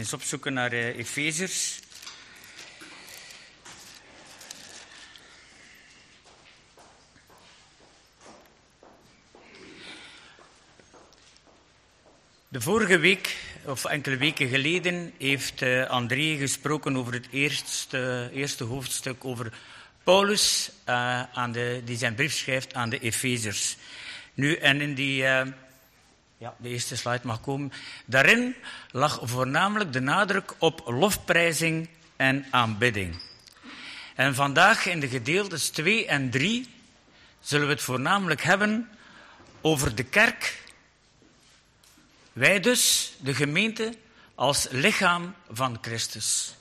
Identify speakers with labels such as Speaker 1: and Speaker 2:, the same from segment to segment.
Speaker 1: Eens opzoeken naar Efeziërs. De vorige week, of enkele weken geleden, heeft André gesproken over het eerste hoofdstuk over Paulus, die zijn brief schrijft aan de Efeziërs. Nu, en in die... de eerste slide mag komen. Daarin lag voornamelijk de nadruk op lofprijzing en aanbidding. En vandaag in de gedeeltes 2 en 3 zullen we het voornamelijk hebben over de kerk. Wij dus, de gemeente, als lichaam van Christus.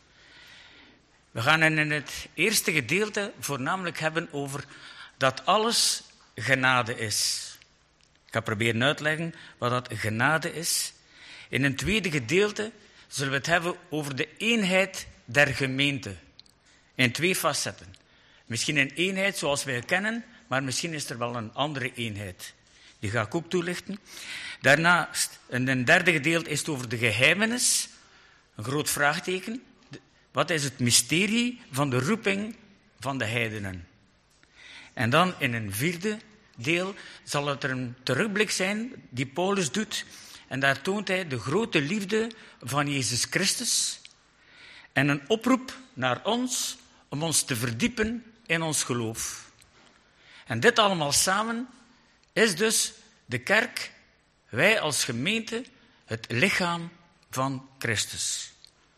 Speaker 1: We gaan in het eerste gedeelte voornamelijk hebben over dat alles genade is. Ik ga proberen uit te leggen wat dat genade is. In een tweede gedeelte zullen we het hebben over de eenheid der gemeente. In 2 facetten. Misschien een eenheid zoals wij kennen, maar misschien is er wel een andere eenheid. Die ga ik ook toelichten. Daarnaast, in een derde gedeelte, is het over de geheimenis. Een groot vraagteken. Wat is het mysterie van de roeping van de heidenen? En dan in een vierde deel zal het er een terugblik zijn die Paulus doet. En daar toont hij de grote liefde van Jezus Christus. En een oproep naar ons om ons te verdiepen in ons geloof. En dit allemaal samen is dus de kerk, wij als gemeente, het lichaam van Christus.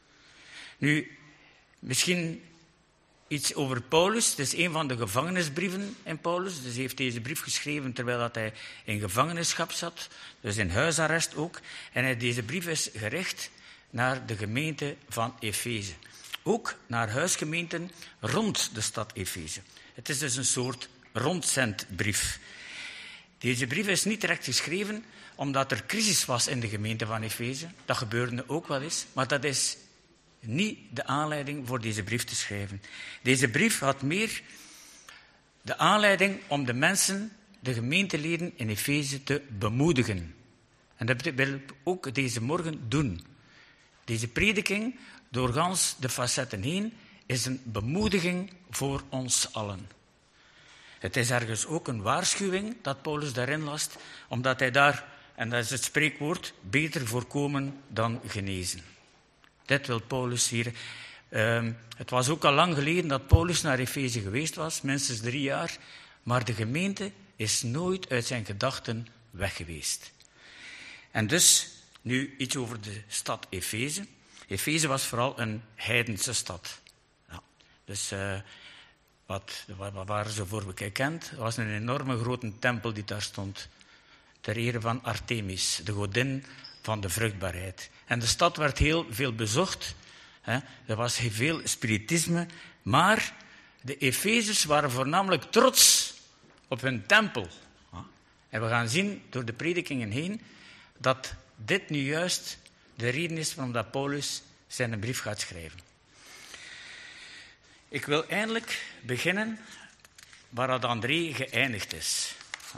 Speaker 1: Nu, misschien iets over Paulus. Het is een van de gevangenisbrieven in Paulus. Dus hij heeft deze brief geschreven terwijl hij in gevangenschap zat. Dus in huisarrest ook. En deze brief is gericht naar de gemeente van Efeze. Ook naar huisgemeenten rond de stad Efeze. Het is dus een soort rondzendbrief. Deze brief is niet direct geschreven omdat er crisis was in de gemeente van Efeze. Dat gebeurde ook wel eens. Maar dat is niet de aanleiding voor deze brief te schrijven. Deze brief had meer de aanleiding om de mensen, de gemeenteleden in Efeze te bemoedigen. En dat wil ik ook deze morgen doen. Deze prediking, door gans de facetten heen, is een bemoediging voor ons allen. Het is ergens ook een waarschuwing dat Paulus daarin last, omdat hij daar, en dat is het spreekwoord, beter voorkomen dan genezen. Dit wil Paulus hier. Het was ook al lang geleden dat Paulus naar Efeze geweest was, minstens 3 jaar. Maar de gemeente is nooit uit zijn gedachten weg geweest. En dus, nu iets over de stad Efeze. Efeze was vooral een heidense stad. Ja, dus wat waren ze voor bekend? Er was een enorme grote tempel die daar stond. Ter ere van Artemis, de godin van de vruchtbaarheid. En de stad werd heel veel bezocht. Er was veel spiritisme. Maar de Efezers waren voornamelijk trots op hun tempel. En we gaan zien door de predikingen heen dat dit nu juist de reden is waarom dat Paulus zijn brief gaat schrijven. Ik wil eindelijk beginnen waar dat André geëindigd is.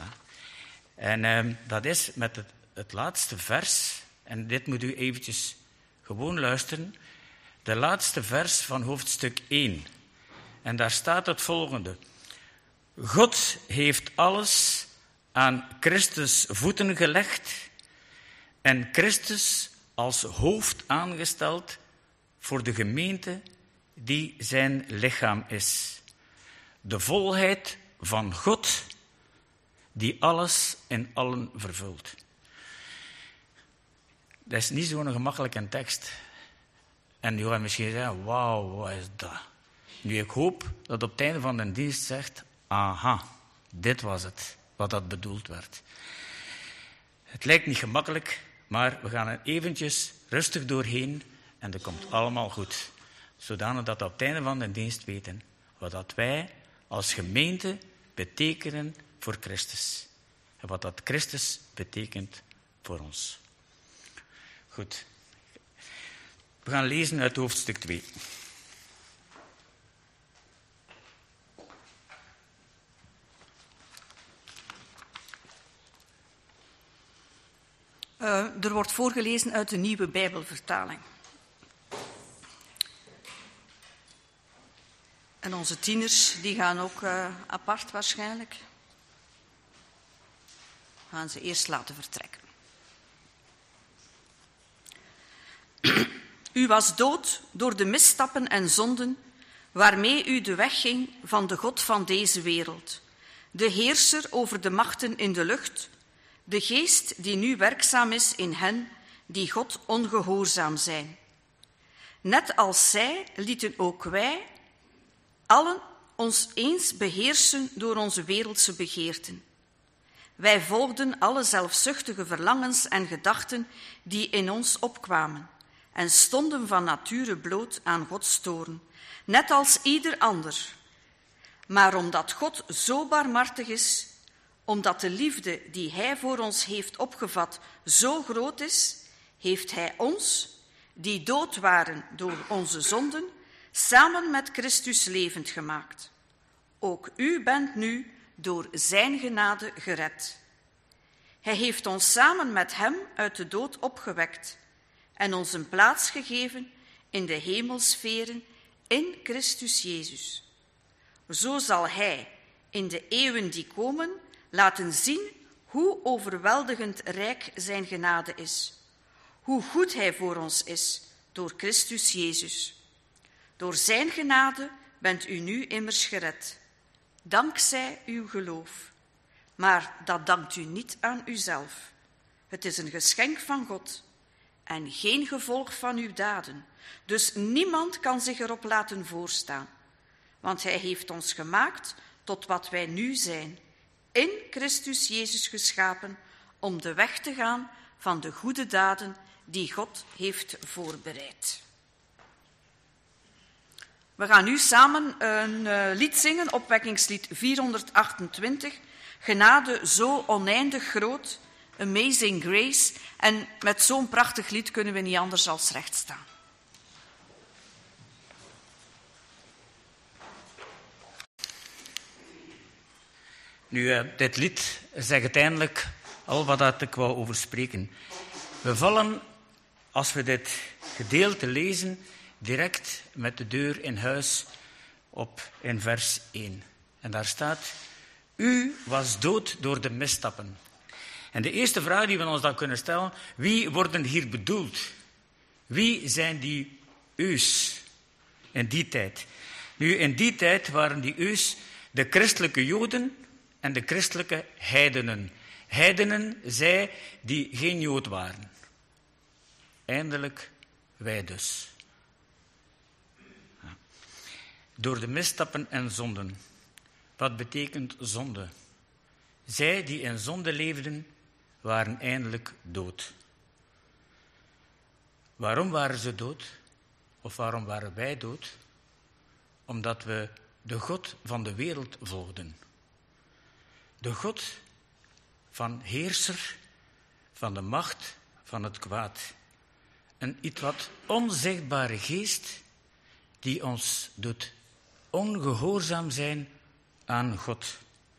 Speaker 1: En dat is met het laatste vers. En dit moet u eventjes gewoon luisteren. De laatste vers van hoofdstuk 1. En daar staat het volgende. God heeft alles aan Christus voeten gelegd en Christus als hoofd aangesteld voor de gemeente die zijn lichaam is. De volheid van God die alles in allen vervult. Dat is niet zo'n gemakkelijke tekst. En je gaat misschien zeggen, wauw, wat is dat? Nu, ik hoop dat op het einde van de dienst zegt, aha, dit was het, wat dat bedoeld werd. Het lijkt niet gemakkelijk, maar we gaan er eventjes rustig doorheen en dat komt allemaal goed. Zodanig dat we op het einde van de dienst weten wat dat wij als gemeente betekenen voor Christus. En wat dat Christus betekent voor ons. Goed. We gaan lezen uit hoofdstuk 2.
Speaker 2: Er wordt voorgelezen uit de Nieuwe Bijbelvertaling. En onze tieners, die gaan ook apart waarschijnlijk. Gaan ze eerst laten vertrekken. U was dood door de misstappen en zonden waarmee u de weg ging van de God van deze wereld, de heerser over de machten in de lucht, de geest die nu werkzaam is in hen die God ongehoorzaam zijn. Net als zij lieten ook wij allen ons eens beheersen door onze wereldse begeerten. Wij volgden alle zelfzuchtige verlangens en gedachten die in ons opkwamen en stonden van nature bloot aan Gods toorn, net als ieder ander. Maar omdat God zo barmhartig is, omdat de liefde die Hij voor ons heeft opgevat zo groot is, heeft Hij ons, die dood waren door onze zonden, samen met Christus levend gemaakt. Ook u bent nu door zijn genade gered. Hij heeft ons samen met hem uit de dood opgewekt en ons een plaats gegeven in de hemelsferen in Christus Jezus. Zo zal hij in de eeuwen die komen laten zien hoe overweldigend rijk zijn genade is, hoe goed hij voor ons is door Christus Jezus. Door zijn genade bent u nu immers gered, dankzij uw geloof. Maar dat dankt u niet aan uzelf. Het is een geschenk van God en geen gevolg van uw daden. Dus niemand kan zich erop laten voorstaan. Want hij heeft ons gemaakt tot wat wij nu zijn, in Christus Jezus geschapen, om de weg te gaan van de goede daden die God heeft voorbereid. We gaan nu samen een lied zingen, opwekkingslied 428, Genade zo oneindig groot, Amazing Grace. En met zo'n prachtig lied kunnen we niet anders als recht staan.
Speaker 1: Nu, dit lied zegt uiteindelijk al wat ik wou over spreken. We vallen, als we dit gedeelte lezen, direct met de deur in huis op in vers 1. En daar staat: U was dood door de misstappen. En de eerste vraag die we ons dan kunnen stellen: wie worden hier bedoeld? Wie zijn die u's in die tijd? Nu, in die tijd waren die u's de christelijke Joden en de christelijke heidenen. Heidenen, zij die geen Jood waren. Eindelijk wij dus. Door de misstappen en zonden. Wat betekent zonde? Zij die in zonde leefden, waren eindelijk dood. Waarom waren ze dood? Of waarom waren wij dood? Omdat we de God van de wereld volgden. De God van heerser, van de macht, van het kwaad. Een iets wat onzichtbare geest die ons doet ongehoorzaam zijn aan God.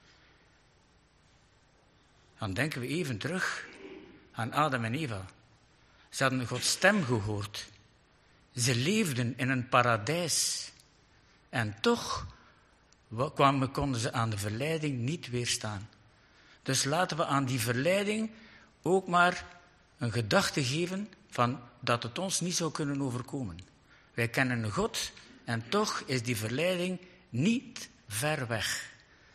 Speaker 1: Dan denken we even terug aan Adam en Eva. Ze hadden Gods stem gehoord. Ze leefden in een paradijs. En toch konden ze aan de verleiding niet weerstaan. Dus laten we aan die verleiding ook maar een gedachte geven van dat het ons niet zou kunnen overkomen. Wij kennen een God en toch is die verleiding niet ver weg.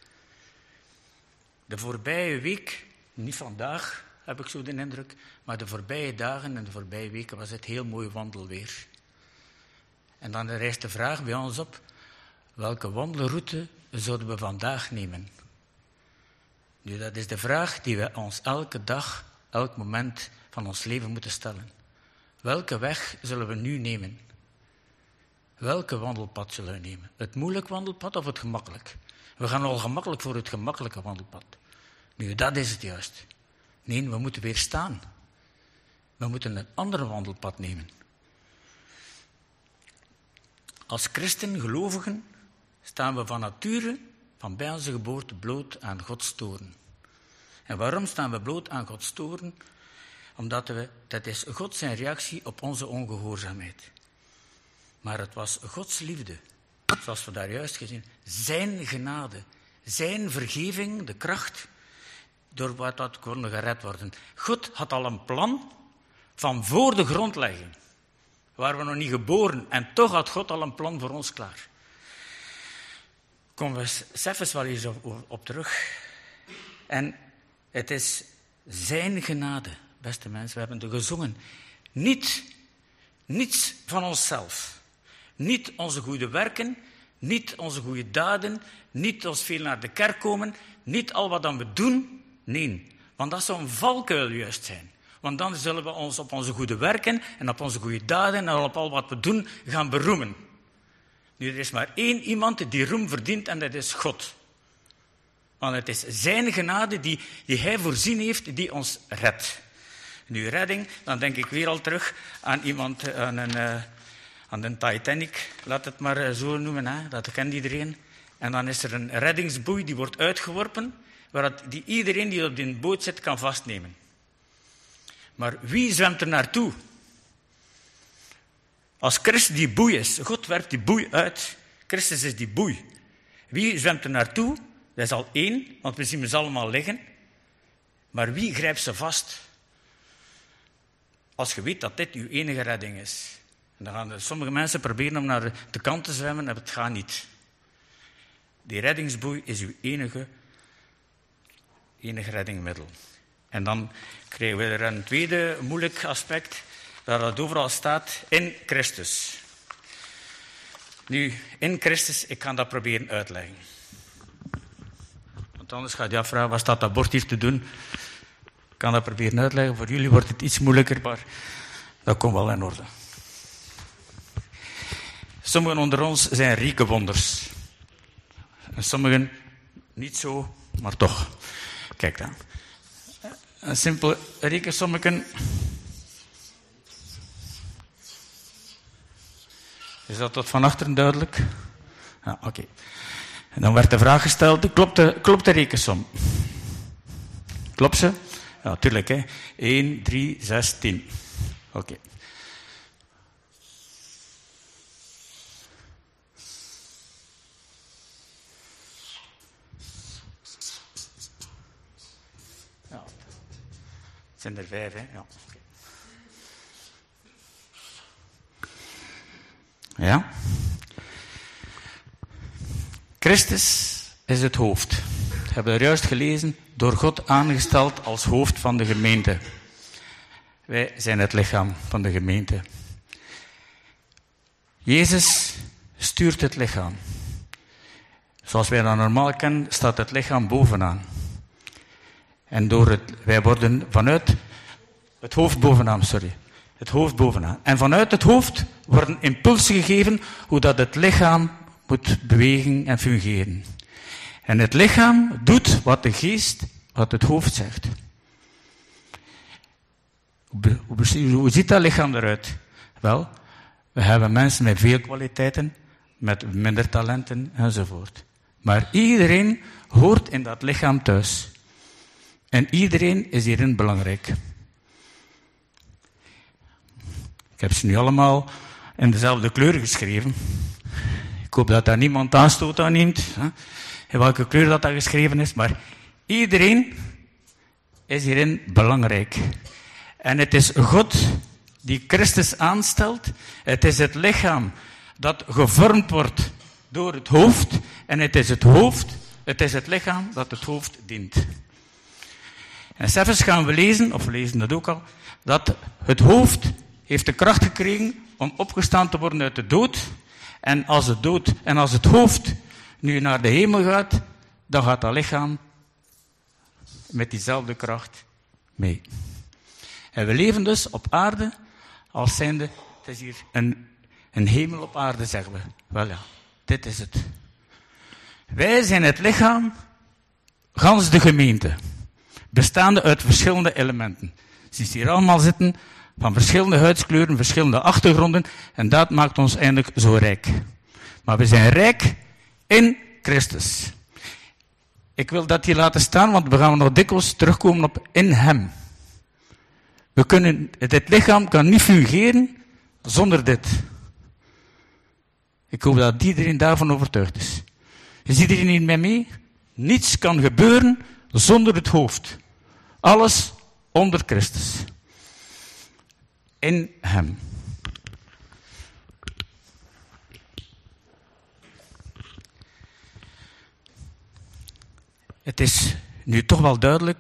Speaker 1: De voorbije week, niet vandaag heb ik zo de indruk, maar de voorbije dagen en de voorbije weken was het heel mooi wandelweer. En dan rijst de vraag bij ons op: welke wandelroute zouden we vandaag nemen? Nu, dat is de vraag die we ons elke dag, elk moment van ons leven moeten stellen. Welke weg zullen we nu nemen? Welke wandelpad zullen we nemen? Het moeilijk wandelpad of het gemakkelijk? We gaan al gemakkelijk voor het gemakkelijke wandelpad. Nu, dat is het juist. Nee, we moeten weer staan. We moeten een ander wandelpad nemen. Als christen, gelovigen, staan we van nature, van bij onze geboorte, bloot aan Gods toorn. En waarom staan we bloot aan Gods toorn? Omdat dat is God zijn reactie op onze ongehoorzaamheid. Maar het was Gods liefde zoals we daar juist gezien, zijn genade, zijn vergeving, de kracht, door wat we konden gered worden. God had al een plan van voor de grondlegging. Waren we nog niet geboren en toch had God al een plan voor ons klaar. Komen we zelfs wel eens op terug. En het is zijn genade, beste mensen, we hebben het gezongen. Niets van onszelf. Niet onze goede werken, niet onze goede daden, niet ons veel naar de kerk komen, niet al wat dan we doen. Nee, want dat zou een valkuil juist zijn. Want dan zullen we ons op onze goede werken en op onze goede daden en op al wat we doen gaan beroemen. Nu, er is maar één iemand die roem verdient en dat is God. Want het is zijn genade die hij voorzien heeft, die ons redt. Nu, redding, dan denk ik weer al terug aan iemand, aan de Titanic, laat het maar zo noemen, hè? Dat kent iedereen. En dan is er een reddingsboei die wordt uitgeworpen, die iedereen die op die boot zit kan vastnemen. Maar wie zwemt er naartoe? Als Christus die boei is, God werpt die boei uit. Christus is die boei. Wie zwemt er naartoe? Dat is al één, want we zien ze allemaal liggen. Maar wie grijpt ze vast? Als je weet dat dit uw enige redding is. En dan gaan sommige mensen proberen om naar de kant te zwemmen en het gaat niet. Die reddingsboei is uw enige reddingmiddel. En dan krijgen we er een tweede moeilijk aspect, dat het overal staat, in Christus. Nu, in Christus, ik ga dat proberen uitleggen. Want anders gaat je afvragen, wat staat dat bord hier te doen? Ik kan dat proberen uitleggen. Voor jullie wordt het iets moeilijker, maar dat komt wel in orde. Sommigen onder ons zijn rieke wonders. En sommigen niet zo, maar toch. Kijk dan. Een simpel rekensommetje. Is dat tot van achteren duidelijk? Ja, oké. En dan werd de vraag gesteld, klopt de rekensom? Klopt ze? Ja, tuurlijk. Hè. 1, 3, 6, 10. Oké. Ja. Het zijn er 5, hè? Ja. Okay. Ja. Christus is het hoofd. We hebben er juist gelezen, door God aangesteld als hoofd van de gemeente. Wij zijn het lichaam van de gemeente. Jezus stuurt het lichaam. Zoals wij dat normaal kennen, staat het lichaam bovenaan. En wij worden vanuit het hoofd bovenaan, Het hoofd bovenaan. En vanuit het hoofd worden impulsen gegeven hoe dat het lichaam moet bewegen en fungeren. En het lichaam doet wat de geest, wat het hoofd zegt. Hoe ziet dat lichaam eruit? Wel, we hebben mensen met veel kwaliteiten, met minder talenten enzovoort. Maar iedereen hoort in dat lichaam thuis. En iedereen is hierin belangrijk. Ik heb ze nu allemaal in dezelfde kleur geschreven. Ik hoop dat daar niemand aanstoot aan neemt. In welke kleur dat geschreven is. Maar iedereen is hierin belangrijk. En het is God die Christus aanstelt. Het is het lichaam dat gevormd wordt door het hoofd. En het is het lichaam dat het hoofd dient. En zelfs gaan we lezen, of we lezen dat ook al, dat het hoofd heeft de kracht gekregen om opgestaan te worden uit de dood. En als het hoofd nu naar de hemel gaat, dan gaat dat lichaam met diezelfde kracht mee. En we leven dus op aarde als zijnde, het is hier een hemel op aarde, zeggen we. Wel ja, dit is het. Wij zijn het lichaam, gans de gemeente, bestaande uit verschillende elementen. Ze zien hier allemaal zitten, van verschillende huidskleuren, verschillende achtergronden, en dat maakt ons eindelijk zo rijk. Maar we zijn rijk in Christus. Ik wil dat hier laten staan, want we gaan nog dikwijls terugkomen op in Hem. Dit lichaam kan niet fungeren zonder dit. Ik hoop dat iedereen daarvan overtuigd is. Is iedereen hier met mee? Niets kan gebeuren zonder het hoofd. Alles onder Christus. In hem. Het is nu toch wel duidelijk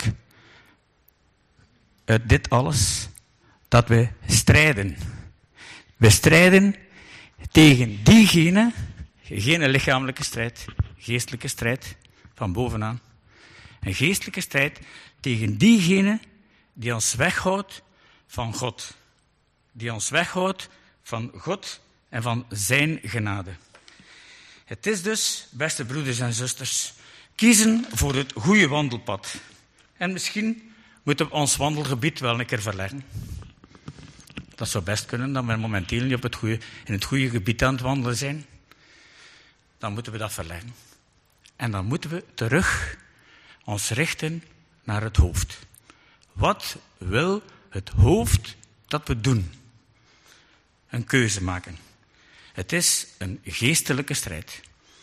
Speaker 1: uit dit alles dat we strijden. We strijden tegen diegene, geen lichamelijke strijd, geestelijke strijd van bovenaan. Een geestelijke strijd tegen diegene die ons weghoudt van God. Die ons weghoudt van God en van zijn genade. Het is dus, beste broeders en zusters, kiezen voor het goede wandelpad. En misschien moeten we ons wandelgebied wel een keer verleggen. Dat zou best kunnen, dat we momenteel niet in het goede gebied aan het wandelen zijn. Dan moeten we dat verleggen. En dan moeten we terug ons richten naar het hoofd. Wat wil het hoofd dat we doen? Een keuze maken. Het is een geestelijke strijd.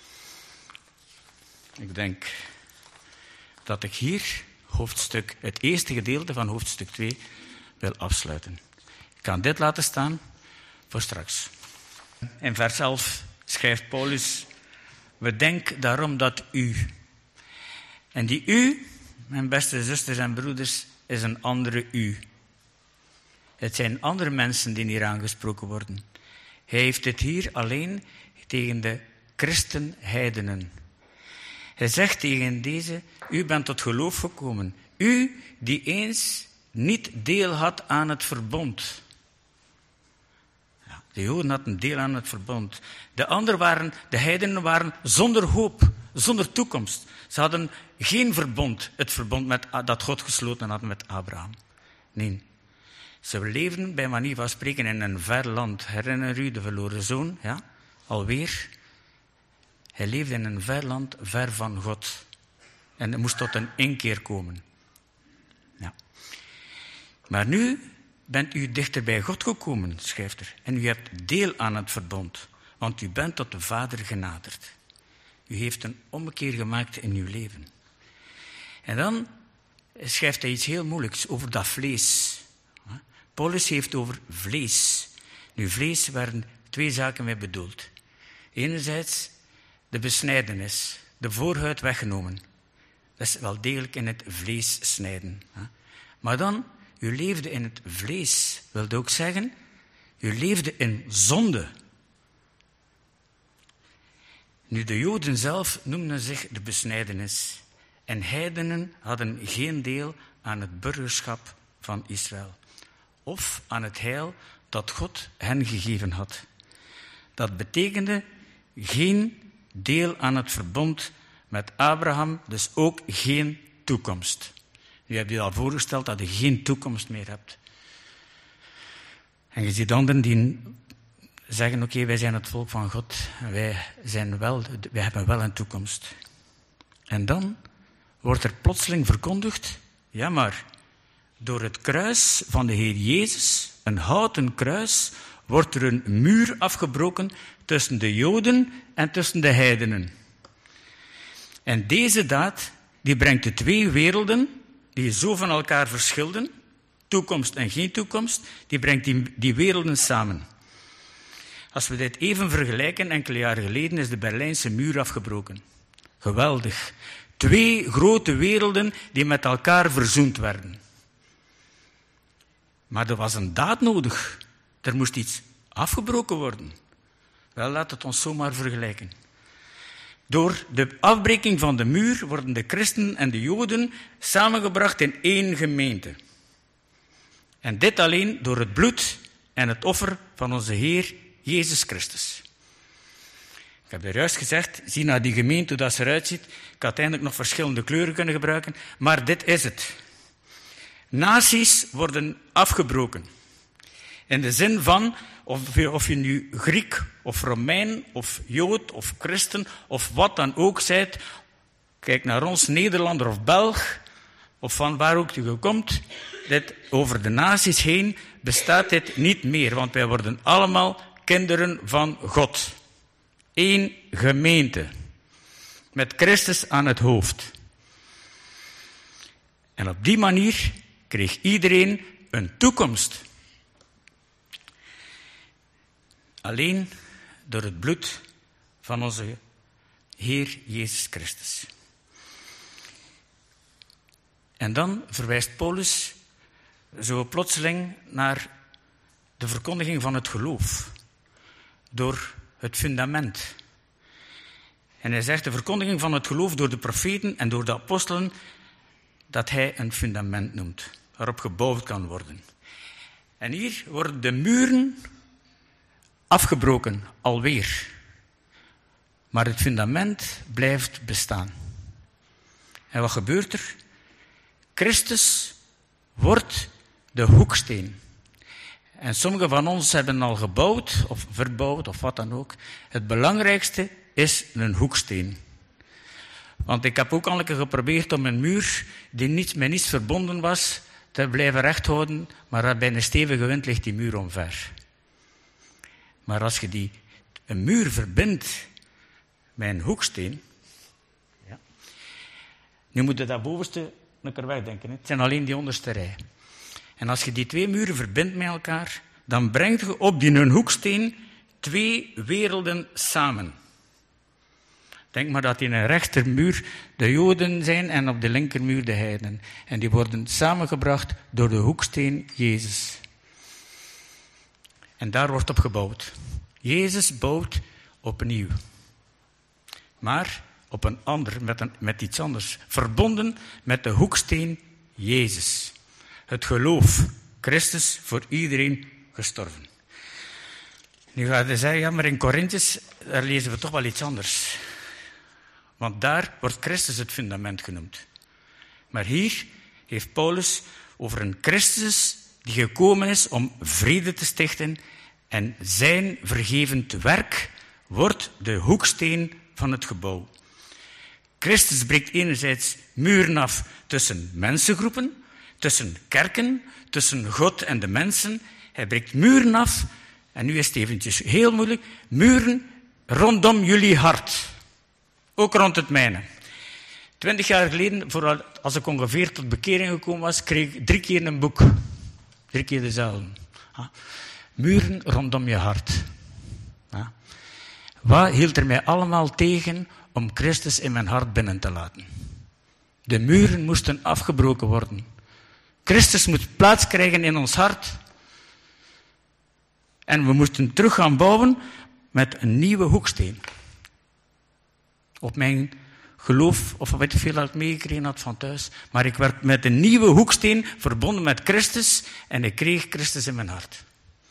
Speaker 1: Ik denk dat ik hier het eerste gedeelte van hoofdstuk 2 wil afsluiten. Ik kan dit laten staan voor straks. In vers 11 schrijft Paulus: we denken daarom dat u. En die u, mijn beste zusters en broeders, is een andere u. Het zijn andere mensen die hier aangesproken worden. Hij heeft het hier alleen tegen de christenheidenen. Hij zegt tegen deze: u bent tot geloof gekomen. U die eens niet deel had aan het verbond. Ja, de Joden hadden deel aan het verbond. De heidenen waren zonder hoop, zonder toekomst. Ze hadden geen verbond, het verbond dat God gesloten had met Abraham. Nee. Ze leefden bij manier van spreken in een ver land. Herinner u de verloren zoon? Ja, alweer. Hij leefde in een ver land, ver van God. En er moest tot een inkeer komen. Ja. Maar nu bent u dichter bij God gekomen, schrijft er. En u hebt deel aan het verbond. Want u bent tot de Vader genaderd. U heeft een ommekeer gemaakt in uw leven. En dan schrijft hij iets heel moeilijks over dat vlees. Paulus heeft over vlees. Nu, vlees werden 2 zaken mee bedoeld. Enerzijds de besnijdenis, de voorhuid weggenomen. Dat is wel degelijk in het vlees snijden. Maar dan, u leefde in het vlees. Wilde ook zeggen, u leefde in zonde. Nu, de Joden zelf noemden zich de besnijdenis. En heidenen hadden geen deel aan het burgerschap van Israël. Of aan het heil dat God hen gegeven had. Dat betekende geen deel aan het verbond met Abraham, dus ook geen toekomst. U hebt je al voorgesteld dat je geen toekomst meer hebt. En je ziet anderen die zeggen, oké, wij zijn het volk van God, wij hebben wel een toekomst. En dan wordt er plotseling verkondigd, ja maar, door het kruis van de Heer Jezus, een houten kruis, wordt er een muur afgebroken tussen de Joden en tussen de heidenen. En deze daad, die brengt de 2 werelden, die zo van elkaar verschilden, toekomst en geen toekomst, die brengt die werelden samen. Als we dit even vergelijken, enkele jaren geleden is de Berlijnse muur afgebroken. Geweldig. 2 grote werelden die met elkaar verzoend werden. Maar er was een daad nodig. Er moest iets afgebroken worden. Wel, laat het ons zomaar vergelijken. Door de afbreking van de muur worden de christenen en de Joden samengebracht in 1 gemeente. En dit alleen door het bloed en het offer van onze Heer Jezus Christus. Ik heb er juist gezegd, zie naar die gemeente hoe dat ze eruit ziet. Ik had eindelijk nog verschillende kleuren kunnen gebruiken, maar dit is het. Naties worden afgebroken. In de zin van, of je nu Griek of Romein of Jood of Christen of wat dan ook zijt, kijk naar ons, Nederlander of Belg, of van waar ook u komt, over de naties heen bestaat dit niet meer, want wij worden allemaal kinderen van God. één gemeente. Met Christus aan het hoofd. En op die manier kreeg iedereen een toekomst. Alleen door het bloed van onze Heer Jezus Christus. En dan verwijst Paulus zo plotseling naar de verkondiging van het geloof. Door het fundament. En hij zegt de verkondiging van het geloof door de profeten en door de apostelen, dat hij een fundament noemt, waarop gebouwd kan worden. En hier worden de muren afgebroken, alweer. Maar het fundament blijft bestaan. En wat gebeurt er? Christus wordt de hoeksteen. En sommigen van ons hebben al gebouwd, of verbouwd, of wat dan ook. Het belangrijkste is een hoeksteen. Want ik heb ook al een keer geprobeerd om een muur die met niets verbonden was, te blijven recht houden, maar bij een stevige wind ligt die muur omver. Maar als je een muur verbindt met een hoeksteen, ja, nu moet je dat bovenste een keer wegdenken. Het zijn alleen die onderste rij. En als je die twee muren verbindt met elkaar, dan brengt je op die een hoeksteen twee werelden samen. Denk maar dat in een rechtermuur de Joden zijn en op de linkermuur de heidenen. En die worden samengebracht door de hoeksteen Jezus. En daar wordt op gebouwd. Jezus bouwt opnieuw. Maar op een ander, met iets anders. Verbonden met de hoeksteen Jezus. Het geloof. Christus voor iedereen gestorven. Nu ga je zeggen, ja, maar in Korinthes, daar lezen we toch wel iets anders. Want daar wordt Christus het fundament genoemd. Maar hier heeft Paulus over een Christus die gekomen is om vrede te stichten. En zijn vergevend werk wordt de hoeksteen van het gebouw. Christus breekt enerzijds muren af tussen mensengroepen, tussen kerken, tussen God en de mensen. Hij breekt muren af, en nu is het eventjes heel moeilijk, muren rondom jullie hart. Ook rond het mijne. 20 jaar geleden, als ik ongeveer tot bekering gekomen was, kreeg ik 3 keer een boek. 3 keer dezelfde. Muren rondom je hart. Ja. Wat hield er mij allemaal tegen om Christus in mijn hart binnen te laten? De muren moesten afgebroken worden. Christus moet plaats krijgen in ons hart. En we moesten terug gaan bouwen met een nieuwe hoeksteen. Op mijn geloof, of weet ik veel dat ik meegekregen had van thuis. Maar ik werd met een nieuwe hoeksteen verbonden met Christus en ik kreeg Christus in mijn hart.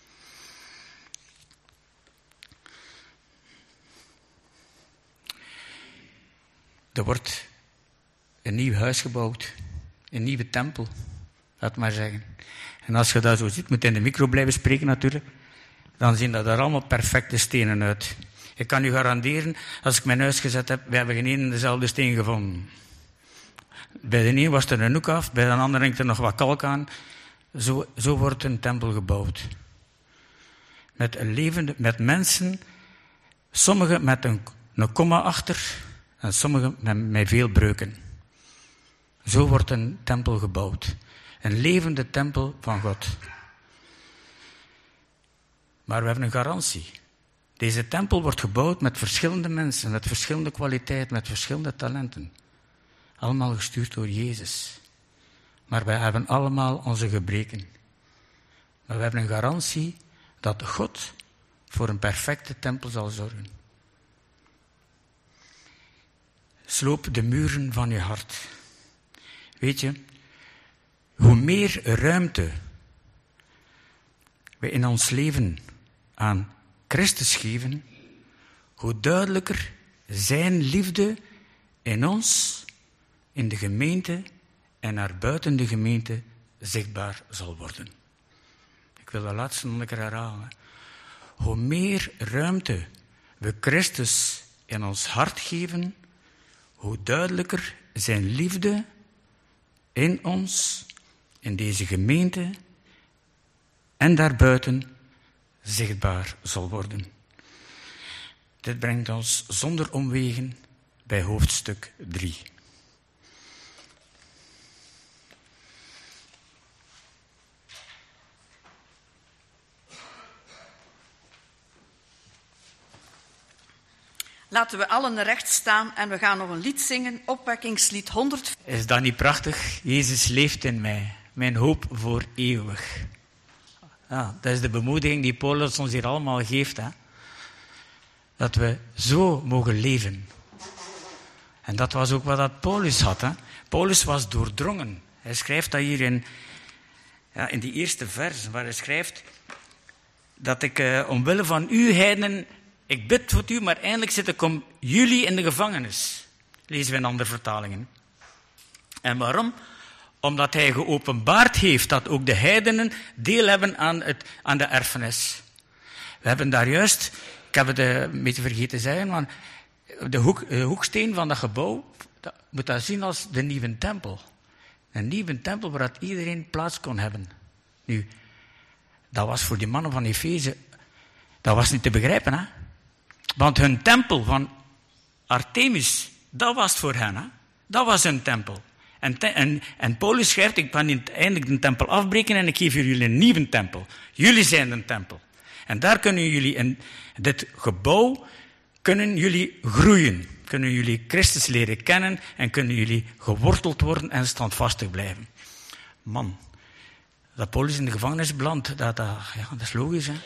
Speaker 1: Er wordt een nieuw huis gebouwd. Een nieuwe tempel, laat maar zeggen. En als je dat zo ziet, moet in de micro blijven spreken natuurlijk, dan zien dat er allemaal perfecte stenen uit. Ik kan u garanderen, als ik mijn huis gezet heb, we hebben geen één dezelfde steen gevonden. Bij de een was er een hoek af, bij de ander hangt er nog wat kalk aan. Zo wordt een tempel gebouwd. Met mensen, sommigen met een komma achter en sommigen met veel breuken. Zo wordt een tempel gebouwd. Een levende tempel van God. Maar we hebben een garantie. Deze tempel wordt gebouwd met verschillende mensen, met verschillende kwaliteiten, met verschillende talenten. Allemaal gestuurd door Jezus. Maar wij hebben allemaal onze gebreken. Maar we hebben een garantie dat God voor een perfecte tempel zal zorgen. Sloop de muren van je hart. Weet je, hoe meer ruimte we in ons leven aan Christus geven, hoe duidelijker zijn liefde in ons, in de gemeente en naar buiten de gemeente zichtbaar zal worden. Ik wil dat laatste nog een keer herhalen. Hoe meer ruimte we Christus in ons hart geven, hoe duidelijker zijn liefde in ons, in deze gemeente en daarbuiten zichtbaar zal worden. Dit brengt ons zonder omwegen bij hoofdstuk 3.
Speaker 2: Laten we allen recht staan en we gaan nog een lied zingen, opwekkingslied 100.
Speaker 1: Is dat niet prachtig? Jezus leeft in mij, mijn hoop voor eeuwig. Ja, dat is de bemoediging die Paulus ons hier allemaal geeft. Hè? Dat we zo mogen leven. En dat was ook wat dat Paulus had. Hè? Paulus was doordrongen. Hij schrijft dat hier in die eerste vers, waar hij schrijft dat ik omwille van u, heidenen, ik bid voor u, maar eindelijk zit ik om jullie in de gevangenis. Lezen we in andere vertalingen. En waarom? Omdat hij geopenbaard heeft dat ook de heidenen deel hebben aan de erfenis. We hebben daar juist, ik heb het een beetje vergeten te zeggen, maar de hoeksteen van dat gebouw, moet dat zien als de nieuwe tempel. Een nieuwe tempel waar iedereen plaats kon hebben. Nu, dat was voor die mannen van Efeze, dat was niet te begrijpen, hè. Want hun tempel van Artemis, dat was voor hen, hè. Dat was hun tempel. En Paulus schrijft, ik ga eindelijk de tempel afbreken en ik geef jullie een nieuwe tempel. Jullie zijn de tempel. En daar kunnen jullie, in dit gebouw, kunnen jullie groeien. Kunnen jullie Christus leren kennen en kunnen jullie geworteld worden en standvastig blijven. Man, dat Paulus in de gevangenis belandt, dat is logisch, hè.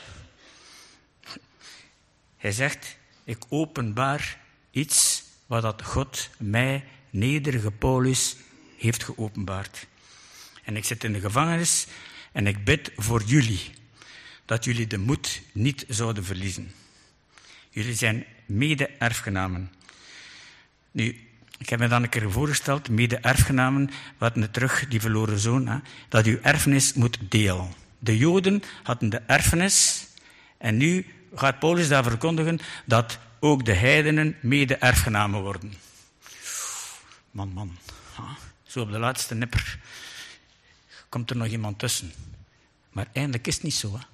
Speaker 1: Hij zegt, ik openbaar iets wat dat God mij, nederige Paulus, heeft geopenbaard. En ik zit in de gevangenis en ik bid voor jullie, dat jullie de moed niet zouden verliezen. Jullie zijn mede-erfgenamen. Nu, ik heb me dan een keer voorgesteld, mede-erfgenamen, we hadden terug die verloren zoon, hè, dat uw erfenis moet delen. De Joden hadden de erfenis en nu gaat Paulus daar verkondigen dat ook de heidenen mede-erfgenamen worden. Man. Zo op de laatste nipper komt er nog iemand tussen. Maar eindelijk is het niet zo. Hè.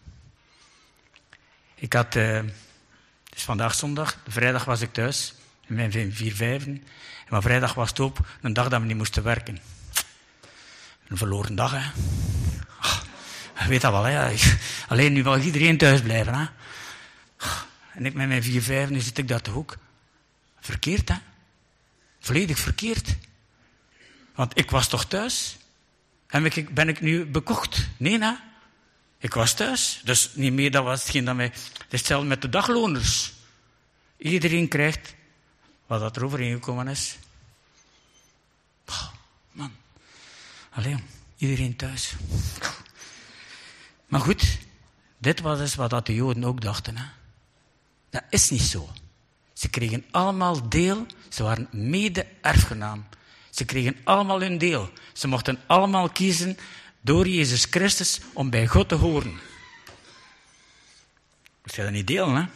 Speaker 1: Ik had, het is vandaag zondag, vrijdag was ik thuis, in mijn 4/5. Maar vrijdag was het ook een dag dat we niet moesten werken. Een verloren dag, hè. Je weet dat wel, hè. Alleen nu wil iedereen thuis blijven, hè. En ik met mijn 4/5, nu zit ik daar toch ook. Verkeerd, hè. Volledig verkeerd. Want ik was toch thuis? En ben ik nu bekocht? Nee, hè. Ik was thuis. Dus niet meer, dat was hetgeen dat mij... Het is hetzelfde met de dagloners. Iedereen krijgt wat dat er overeengekomen is. Oh, man. Allee, iedereen thuis. Maar goed, dit was dus wat dat de Joden ook dachten. Hè. Dat is niet zo. Ze kregen allemaal deel. Ze waren mede-erfgenaam. Ze kregen allemaal hun deel. Ze mochten allemaal kiezen door Jezus Christus om bij God te horen. Moet je dat niet delen, hè?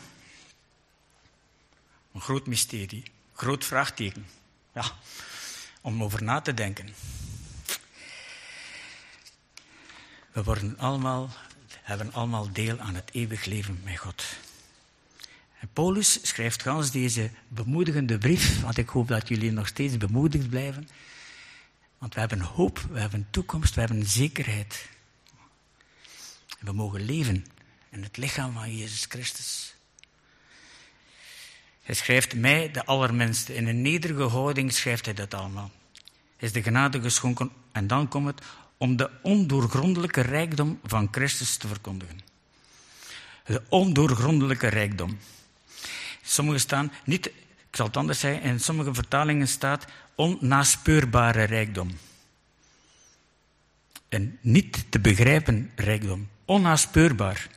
Speaker 1: Een groot mysterie. Groot vraagteken. Ja, om over na te denken. We hebben allemaal deel aan het eeuwig leven met God. En Paulus schrijft gans deze bemoedigende brief, want ik hoop dat jullie nog steeds bemoedigd blijven. Want we hebben hoop, we hebben toekomst, we hebben zekerheid. We mogen leven in het lichaam van Jezus Christus. Hij schrijft mij, de allerminste, in een nederige houding schrijft hij dat allemaal. Hij is de genade geschonken en dan komt het om de ondoorgrondelijke rijkdom van Christus te verkondigen. De ondoorgrondelijke rijkdom. Sommige staan niet, ik zal het anders zeggen, in sommige vertalingen staat onnaspeurbare rijkdom. Een niet te begrijpen rijkdom. Onnaspeurbaar.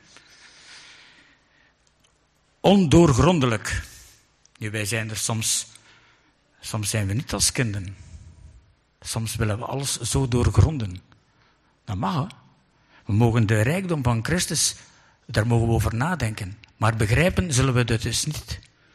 Speaker 1: Ondoorgrondelijk. Nu, wij zijn er soms zijn we niet als kinderen. Soms willen we alles zo doorgronden. Dat mag, hè. We mogen de rijkdom van Christus, daar mogen we over nadenken. Maar begrijpen zullen we dat dus niet.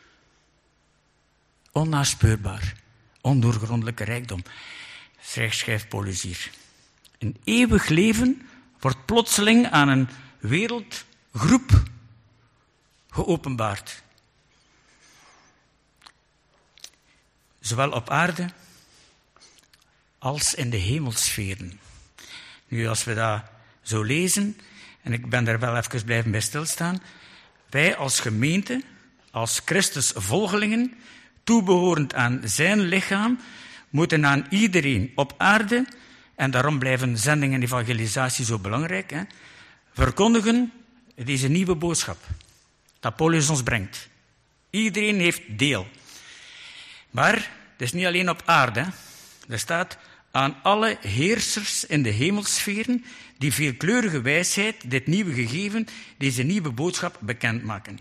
Speaker 1: Onnaspeurbaar. Ondoorgrondelijke rijkdom. Schrijft Paulus hier. Een eeuwig leven wordt plotseling aan een wereldgroep geopenbaard. zowel op aarde als in de hemelsferen. Nu, als we dat zo lezen, en ik ben daar wel even blijven bij stilstaan, wij als gemeente, als Christus volgelingen, toebehorend aan zijn lichaam, moeten aan iedereen op aarde, en daarom blijven zending en evangelisatie zo belangrijk, verkondigen deze nieuwe boodschap dat Paulus ons brengt. Iedereen heeft deel. Maar het is niet alleen op aarde. Er staat aan alle heersers in de hemelsferen die veelkleurige wijsheid, dit nieuwe gegeven, deze nieuwe boodschap bekendmaken.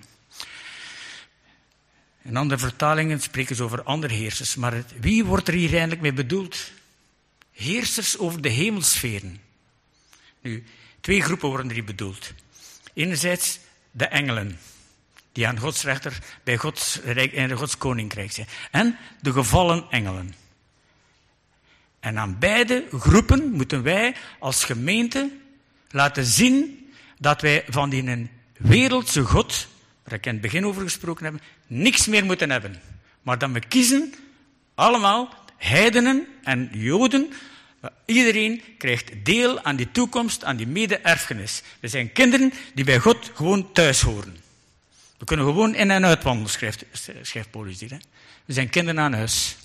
Speaker 1: In andere vertalingen spreken ze over andere heersers. Maar wie wordt er hier eigenlijk mee bedoeld? Heersers over de hemelsferen. Nu, 2 groepen worden er hier bedoeld. Enerzijds de engelen, die aan Gods rechter bij Gods rijk en Gods koninkrijk zijn. En de gevallen engelen. En aan beide groepen moeten wij als gemeente laten zien dat wij van die wereldse God, waar ik in het begin over gesproken heb, niks meer moeten hebben. Maar dat we kiezen, allemaal, heidenen en Joden, iedereen krijgt deel aan die toekomst, aan die mede-erfenis. We zijn kinderen die bij God gewoon thuis horen. We kunnen gewoon in- en uitwandelen, schrijft Paulus hier. We zijn kinderen aan huis.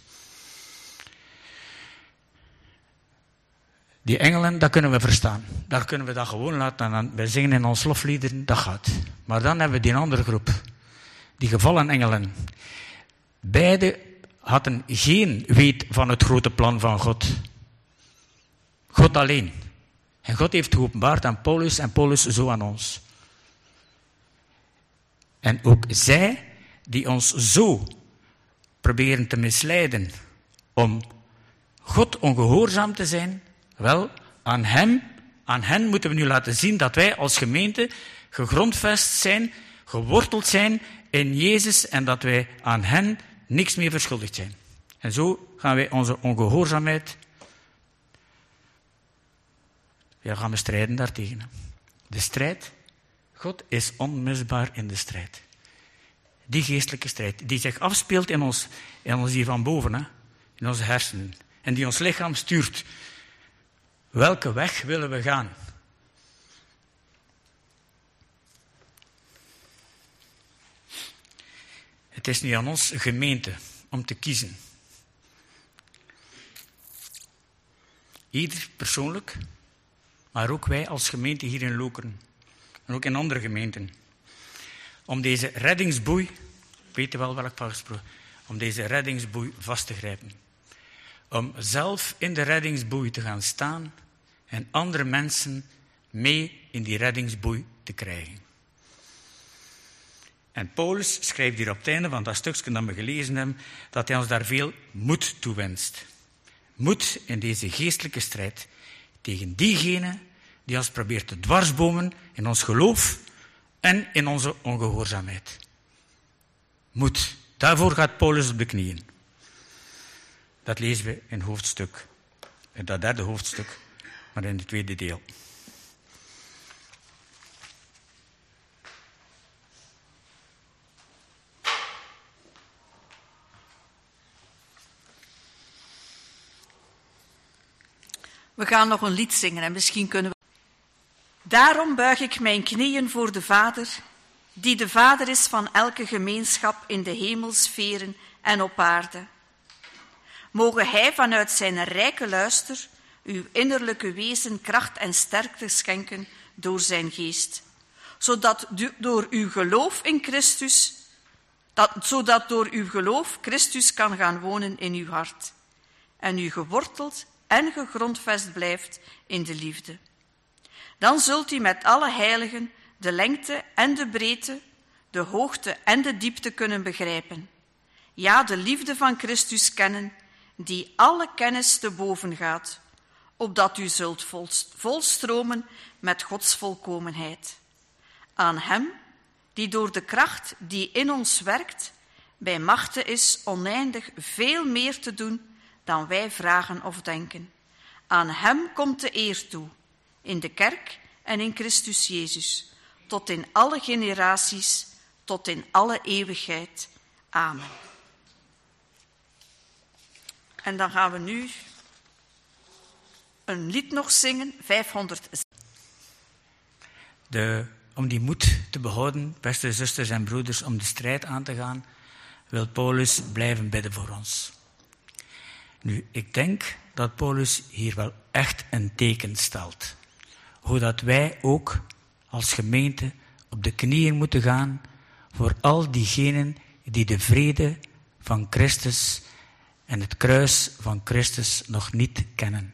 Speaker 1: Die engelen, dat kunnen we verstaan. Daar kunnen we dat gewoon laten. Wij zingen in ons lofliederen, dat gaat. Maar dan hebben we die andere groep. Die gevallen engelen. Beide hadden geen weet van het grote plan van God. God alleen. En God heeft geopenbaard aan Paulus en Paulus zo aan ons. En ook zij die ons zo proberen te misleiden om God ongehoorzaam te zijn, wel, aan hen moeten we nu laten zien dat wij als gemeente gegrondvest zijn, geworteld zijn in Jezus en dat wij aan hen niks meer verschuldigd zijn. En zo gaan wij onze ongehoorzaamheid, gaan we strijden daartegen. De strijd, God is onmisbaar in de strijd. Die geestelijke strijd, die zich afspeelt in ons hier van boven, in onze hersenen. En die ons lichaam stuurt. Welke weg willen we gaan? Het is nu aan ons gemeente om te kiezen. Ieder persoonlijk, maar ook wij als gemeente hier in Lokeren. En ook in andere gemeenten. Om deze reddingsboei, weet je wel welk van gesproken, om deze reddingsboei vast te grijpen. Om zelf in de reddingsboei te gaan staan en andere mensen mee in die reddingsboei te krijgen. En Paulus schrijft hier op het einde van dat stukje dat we gelezen hebben, dat hij ons daar veel moed toewenst. Moed in deze geestelijke strijd tegen diegene die ons probeert te dwarsbomen in ons geloof en in onze ongehoorzaamheid. Moed. Daarvoor gaat Paulus op de knieën. Dat lezen we in hoofdstuk, in dat 3e hoofdstuk, maar in het 2e deel.
Speaker 2: We gaan nog een lied zingen en misschien kunnen we... Daarom buig ik mijn knieën voor de Vader, die de Vader is van elke gemeenschap in de hemelsferen en op aarde. Mogen Hij vanuit zijn rijke luister uw innerlijke wezen kracht en sterkte schenken door zijn geest, zodat door uw geloof in Christus, Christus kan gaan wonen in uw hart en u geworteld en gegrondvest blijft in de liefde. Dan zult u met alle heiligen de lengte en de breedte, de hoogte en de diepte kunnen begrijpen. Ja, de liefde van Christus kennen, die alle kennis te boven gaat, opdat u zult volstromen met Gods volkomenheid. Aan Hem, die door de kracht die in ons werkt, bij machte is oneindig veel meer te doen dan wij vragen of denken. Aan Hem komt de eer toe, in de kerk en in Christus Jezus, tot in alle generaties, tot in alle eeuwigheid. Amen. En dan gaan we nu een lied nog zingen, 500.
Speaker 1: Om die moed te behouden, beste zusters en broeders, om de strijd aan te gaan, wil Paulus blijven bidden voor ons. Nu, ik denk dat Paulus hier wel echt een teken stelt. Hoe dat wij ook als gemeente op de knieën moeten gaan voor al diegenen die de vrede van Christus en het kruis van Christus nog niet kennen.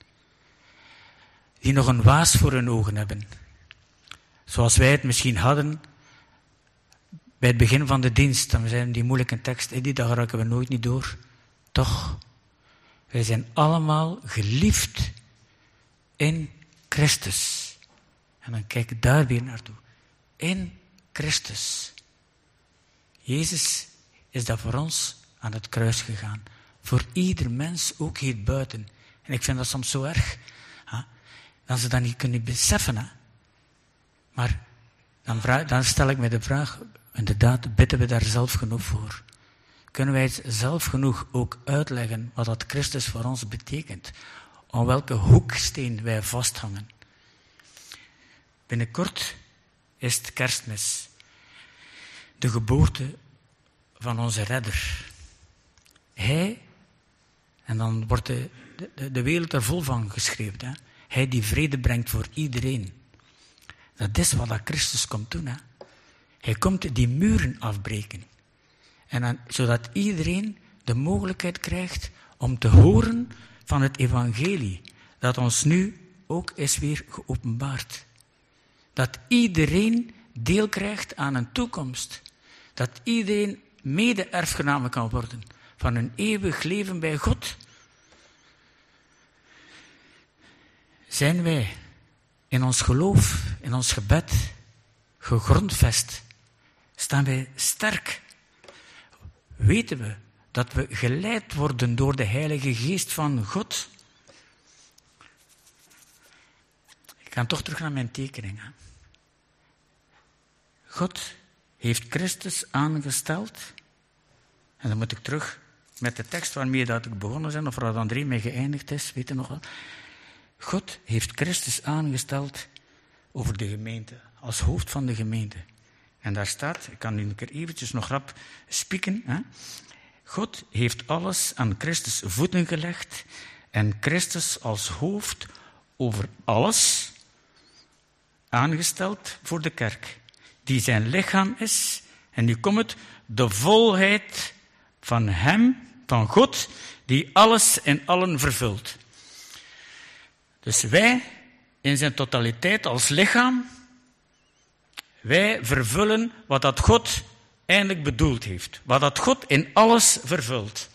Speaker 1: Die nog een waas voor hun ogen hebben. Zoals wij het misschien hadden bij het begin van de dienst. Dan zijn die moeilijke tekst, die dag raken we nooit niet door. Toch, wij zijn allemaal geliefd in Christus. En dan kijk ik daar weer naartoe. In Christus. Jezus is dat voor ons aan het kruis gegaan. Voor ieder mens, ook hier buiten. En ik vind dat soms zo erg. Dat ze dat niet kunnen beseffen. Hè? Maar dan stel ik me de vraag, inderdaad, bidden we daar zelf genoeg voor? Kunnen wij het zelf genoeg ook uitleggen wat dat Christus voor ons betekent? Aan welke hoeksteen wij vasthangen? Binnenkort is het Kerstmis. De geboorte van onze redder. Hij, en dan wordt de wereld er vol van geschreven. Hè? Hij die vrede brengt voor iedereen. Dat is wat Christus komt doen. Hè? Hij komt die muren afbreken. En dan, zodat iedereen de mogelijkheid krijgt om te horen van het evangelie. Dat ons nu ook is weer geopenbaard. Dat iedereen deel krijgt aan een toekomst. Dat iedereen mede-erfgename kan worden van een eeuwig leven bij God. Zijn wij in ons geloof, in ons gebed, gegrondvest? Staan wij sterk? Weten we dat we geleid worden door de Heilige Geest van God? Ik ga toch terug naar mijn tekening. Hè. God heeft Christus aangesteld. En dan moet ik terug met de tekst waarmee dat ik begonnen ben, of waar André mee geëindigd is, weet je nog wel. God heeft Christus aangesteld over de gemeente, als hoofd van de gemeente. En daar staat, ik kan nu een keer eventjes nog rap spieken. Hè. God heeft alles aan Christus voeten gelegd en Christus als hoofd over alles aangesteld voor de kerk, die zijn lichaam is. En nu komt het, de volheid van hem, van God, die alles in allen vervult. Dus wij, in zijn totaliteit als lichaam, wij vervullen wat dat God eindelijk bedoeld heeft. Wat dat God in alles vervult.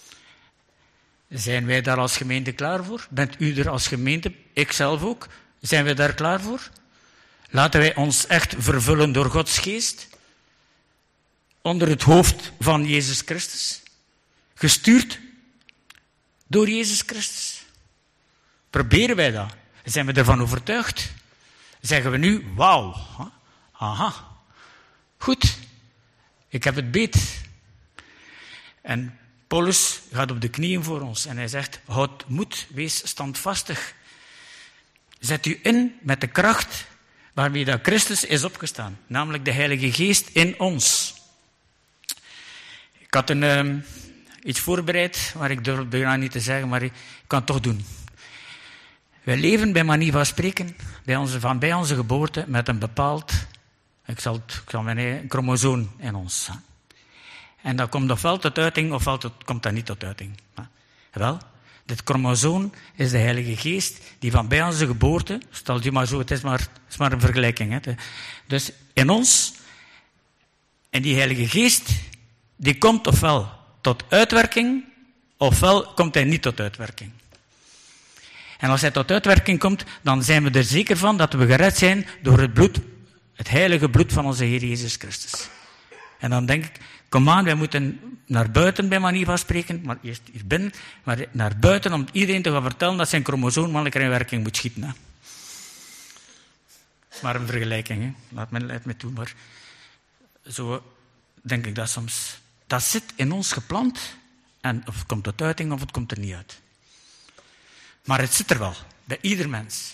Speaker 1: Zijn wij daar als gemeente klaar voor? Bent u er als gemeente? Ik zelf ook. Zijn wij daar klaar voor? Laten wij ons echt vervullen door Gods geest. Onder het hoofd van Jezus Christus. Gestuurd door Jezus Christus. Proberen wij dat? Zijn we ervan overtuigd? Zeggen we nu, wauw, aha, goed, ik heb het beet. En Paulus gaat op de knieën voor ons en hij zegt, houd moed, wees standvastig. Zet u in met de kracht waarmee dat Christus is opgestaan, namelijk de Heilige Geest in ons. Ik had iets voorbereid, maar ik durf het bijna niet te zeggen, maar ik kan het toch doen. Wij leven bij manier van spreken, bij onze geboorte, met een bepaald, ik zal een chromosoom in ons. En dat komt ofwel tot uiting, ofwel komt dat niet tot uiting. Wel, dit chromosoom is de Heilige Geest, die van bij onze geboorte, stel je maar zo, het is maar een vergelijking. Hè. Dus in ons, en die Heilige Geest, die komt ofwel tot uitwerking, ofwel komt hij niet tot uitwerking. En als hij tot uitwerking komt, dan zijn we er zeker van dat we gered zijn door het bloed, het heilige bloed van onze Heer Jezus Christus. En dan denk ik, kom aan, wij moeten naar buiten bij manier van spreken, maar eerst hier binnen, maar naar buiten om iedereen te gaan vertellen dat zijn chromosoom mannelijke in werking moet schieten. Hè. Dat is maar een vergelijking, hè. Laat me toe, maar zo denk ik dat soms. Dat zit in ons geplant En of het komt tot uiting of het komt er niet uit. Maar het zit er wel, bij ieder mens.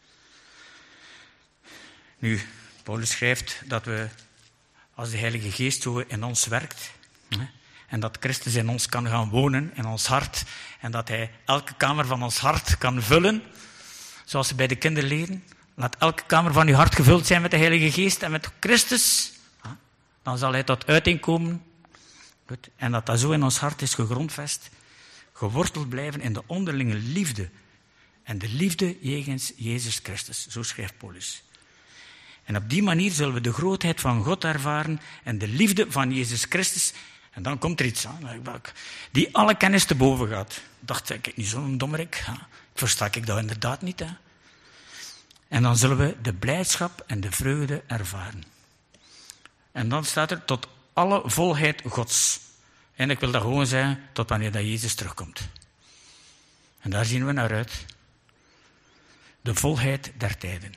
Speaker 1: Nu, Paulus schrijft dat we, als de Heilige Geest zo in ons werkt, en dat Christus in ons kan gaan wonen, in ons hart, en dat hij elke kamer van ons hart kan vullen, zoals ze bij de kinderen leren. Laat elke kamer van uw hart gevuld zijn met de Heilige Geest en met Christus. Dan zal hij tot uiting komen. En dat dat zo in ons hart is gegrondvest, geworteld blijven in de onderlinge liefde. En de liefde jegens Jezus Christus, zo schrijft Paulus. En op die manier zullen we de grootheid van God ervaren en de liefde van Jezus Christus. En dan komt er iets aan, die alle kennis te boven gaat. Dacht ik niet zo'n dommerik? Versta ik dat inderdaad niet? Hè? En dan zullen we de blijdschap en de vreugde ervaren. En dan staat er tot alle volheid Gods. En ik wil dat gewoon zeggen, tot wanneer dat Jezus terugkomt. En daar zien we naar uit. De volheid der tijden.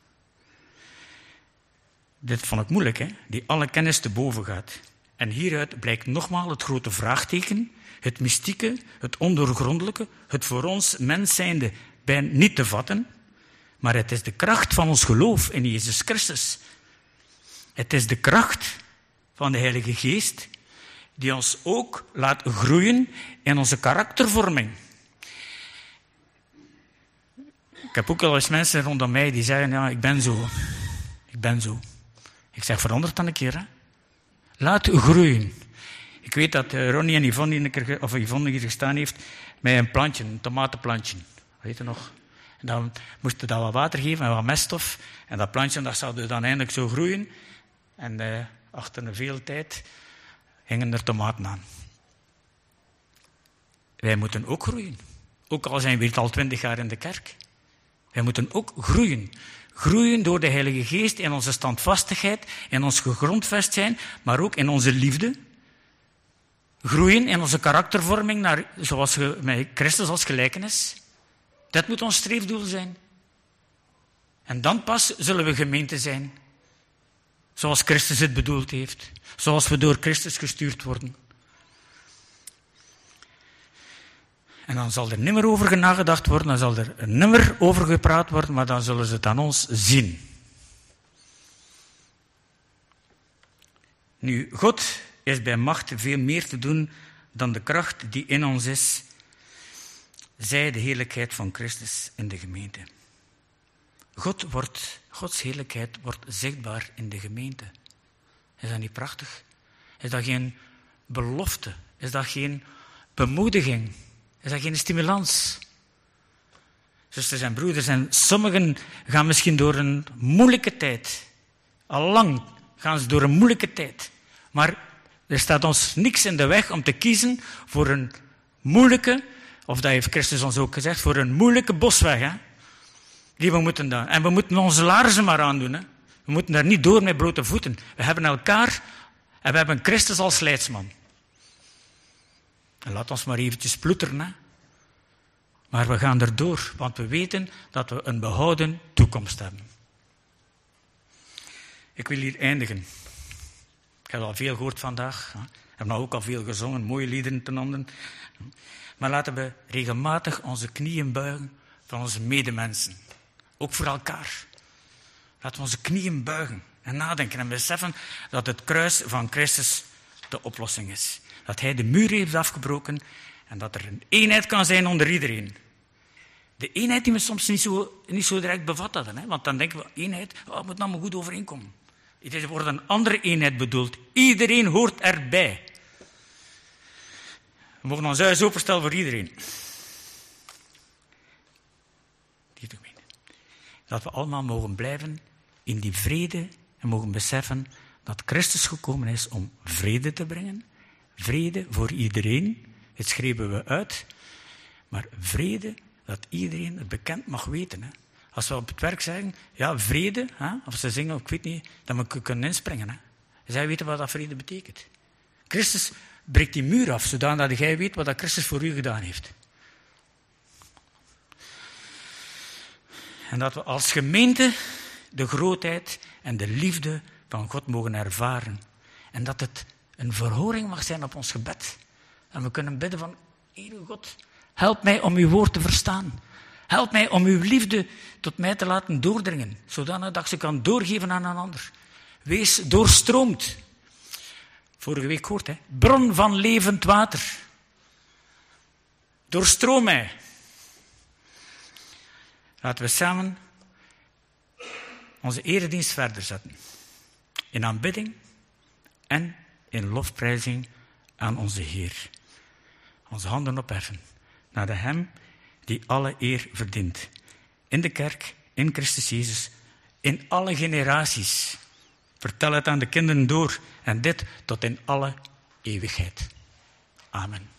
Speaker 1: Dit vond ik moeilijk, hè? Die alle kennis te boven gaat. En hieruit blijkt nogmaals het grote vraagteken, het mystieke, het ondoorgrondelijke, het voor ons mens zijnde bij niet te vatten, maar het is de kracht van ons geloof in Jezus Christus. Het is de kracht van de Heilige Geest die ons ook laat groeien in onze karaktervorming. Ik heb ook wel eens mensen rondom mij die zeggen, ja, ik ben zo. Ik ben zo. Ik zeg, verander dan een keer. Hè? Laat groeien. Ik weet dat Ronnie en Yvonne hier gestaan heeft met een plantje, een tomatenplantje. Weet je nog? En dan moesten we dat wat water geven en wat meststof. En dat plantje dat zou dan eindelijk zo groeien. En achter een veel tijd hingen er tomaten aan. Wij moeten ook groeien. Ook al zijn we hier al 20 jaar in de kerk. Wij moeten ook groeien. Groeien door de Heilige Geest in onze standvastigheid, in ons gegrondvest zijn, maar ook in onze liefde. Groeien in onze karaktervorming, zoals met Christus als gelijkenis. Dat moet ons streefdoel zijn. En dan pas zullen we gemeente zijn. Zoals Christus het bedoeld heeft. Zoals we door Christus gestuurd worden. En dan zal er nimmer over nagedacht worden, dan zal er nimmer over gepraat worden, maar dan zullen ze het aan ons zien. Nu, God is bij macht veel meer te doen dan de kracht die in ons is, zij de heerlijkheid van Christus in de gemeente. Gods heerlijkheid wordt zichtbaar in de gemeente. Is dat niet prachtig? Is dat geen belofte? Is dat geen bemoediging? Is dat geen stimulans? Zusters en broeders, en sommigen gaan misschien door een moeilijke tijd. Al lang gaan ze door een moeilijke tijd. Maar er staat ons niks in de weg om te kiezen voor een moeilijke, of dat heeft Christus ons ook gezegd, voor een moeilijke bosweg. Hè? Die we moeten doen. En we moeten onze laarzen maar aandoen. Hè? We moeten daar niet door met blote voeten. We hebben elkaar en we hebben Christus als leidsman. En laat ons maar eventjes ploeteren. Hè? Maar we gaan erdoor, want we weten dat we een behouden toekomst hebben. Ik wil hier eindigen. Ik heb al veel gehoord vandaag. Hè? Ik heb nou ook al veel gezongen, mooie liederen ten anderen. Maar laten we regelmatig onze knieën buigen van onze medemensen. Ook voor elkaar. Laten we onze knieën buigen en nadenken en beseffen dat het kruis van Christus de oplossing is. Dat hij de muur heeft afgebroken en dat er een eenheid kan zijn onder iedereen. De eenheid die we soms niet zo direct bevat hadden. Hè? Want dan denken we, eenheid, het moet allemaal goed overeenkomen. Er wordt een andere eenheid bedoeld. Iedereen hoort erbij. We mogen ons huis openstellen voor iedereen. Dat we allemaal mogen blijven in die vrede en mogen beseffen dat Christus gekomen is om vrede te brengen. Vrede voor iedereen. Het schreven we uit. Maar vrede dat iedereen het bekend mag weten. Hè. Als we op het werk zeggen, ja, vrede, hè, of ze zingen, of ik weet niet, dan moet ik kunnen inspringen. Hè. Zij weten wat dat vrede betekent. Christus breekt die muur af, zodat jij weet wat dat Christus voor u gedaan heeft. En dat we als gemeente de grootheid en de liefde van God mogen ervaren. En dat het een verhoring mag zijn op ons gebed. En we kunnen bidden van, Heere God, help mij om uw woord te verstaan. Help mij om uw liefde tot mij te laten doordringen, zodanig dat ik ze kan doorgeven aan een ander. Wees doorstroomd. Vorige week gehoord, hè? Bron van levend water. Doorstroom mij. Laten we samen onze eredienst verder zetten. In aanbidding en in lofprijzing aan onze Heer. Onze handen opheffen naar de Hem die alle eer verdient. In de kerk, in Christus Jezus, in alle generaties. Vertel het aan de kinderen door en dit tot in alle eeuwigheid. Amen.